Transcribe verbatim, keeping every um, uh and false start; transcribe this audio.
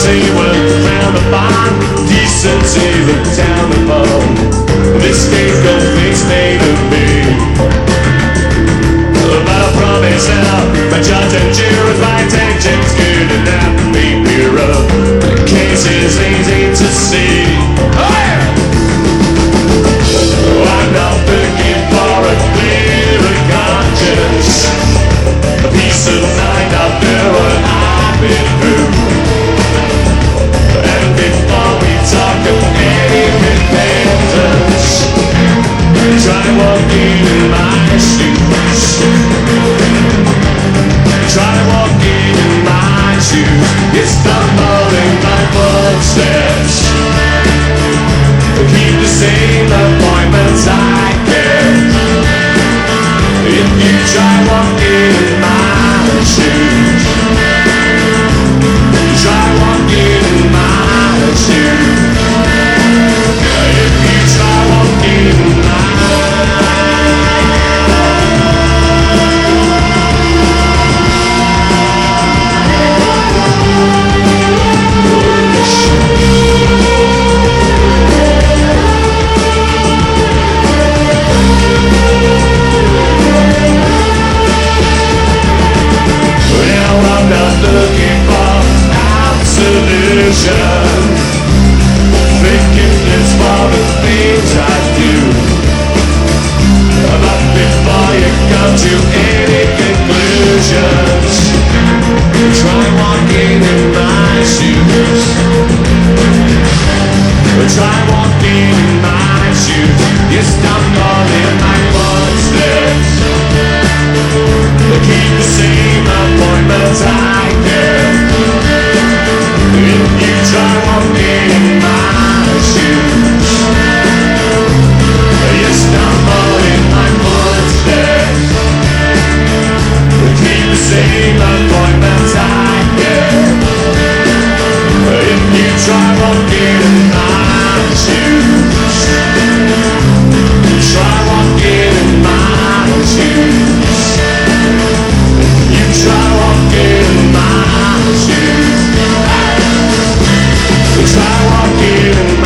say we're frowned upon, decency looked down upon. This scapegoat face made of me. But I promise now, my judge and jurors, my intention's good enough to make me up. The case is easy to see. Oh yeah! Oh, I'm not looking for a clearer conscience, a peace of mind after what I've been through. And before we talk of any repentance, try walking in my shoes. Try walking in my shoes. You stumble in my footsteps. Keep the same appointments I kept. If you try walking in my shoes, try walking in my shoes. If you try walking in my forgiveness for the things I do. But before you come to any conclusions, try walking in my shoes. Try walking in my shoes. You stumble in my footsteps. Keep the same appointments I kept. If you try walking in my shoes, you stumble in my footsteps. Keep the same appointments I kept. If you try walking in my shoes, try walking in my shoes. You try walking in my shoes. Try walking in